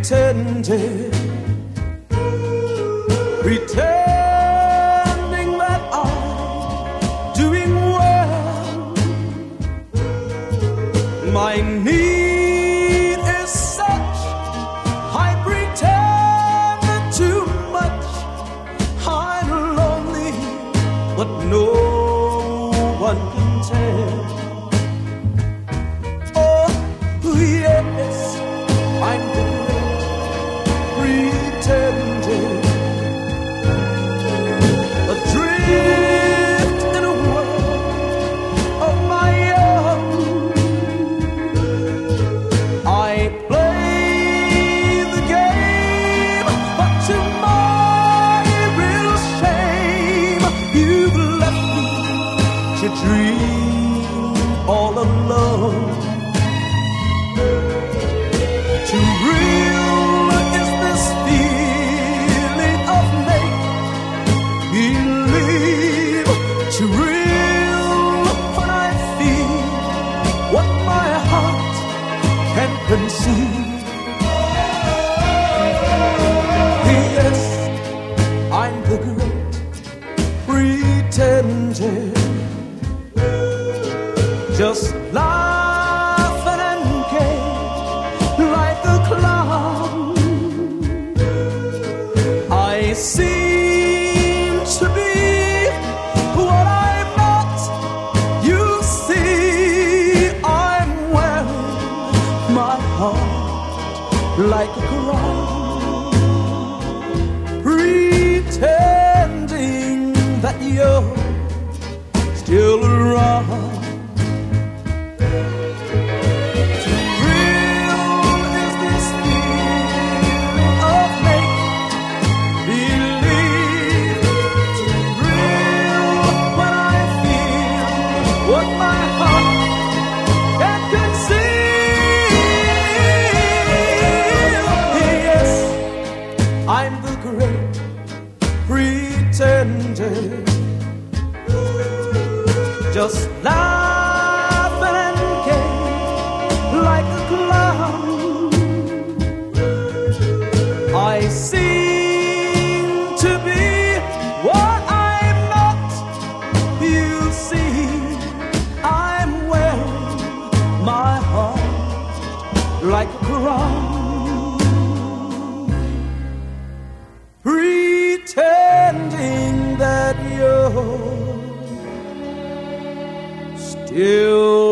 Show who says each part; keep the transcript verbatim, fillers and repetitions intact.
Speaker 1: pretending, pretending that I'm doing well. My need is such, I pretend too much. I'm lonely, but no one can tell. Oh, yes, I'm the great pretender, adrift in a world of my own. I play the game, but to my real shame, you've left me to dream all alone. Too real is this feeling of make-believe. Too real when I feel what my heart can conceive. Yes, I'm the great pretender, just laughing and gay like a clown. I seem to be what I'm not. You see, I'm wearing my heart like a crown, pretending that you're still around. What my heart can conceive. Yes, I'm the great pretender, just laughing and gay like a clown. I seem to be what I'm not. You see, I'm wearing my heart like a crown, pretending that you're still